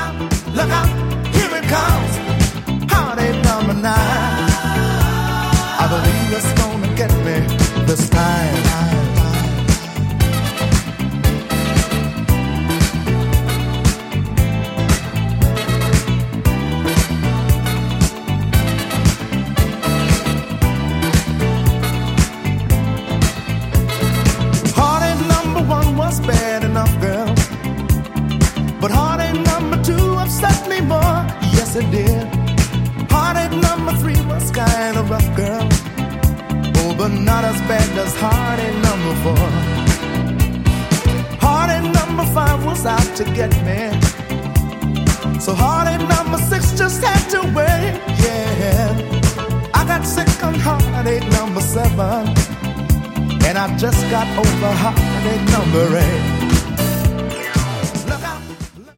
look out, here it comes. Heartache number 9. I believe it's gonna get me this time. Heartache number 1 was bad enough, girl, but heartache number 2 upset me more. Yes, it did. Heartache number 3 was kind of rough, girl. Oh, but not as bad as heartache number 4. Heartache number 5 was out to get me. So heartache number 6 just had to wait, yeah. I got sick on heartache number 7, and I just got over heartache number 8.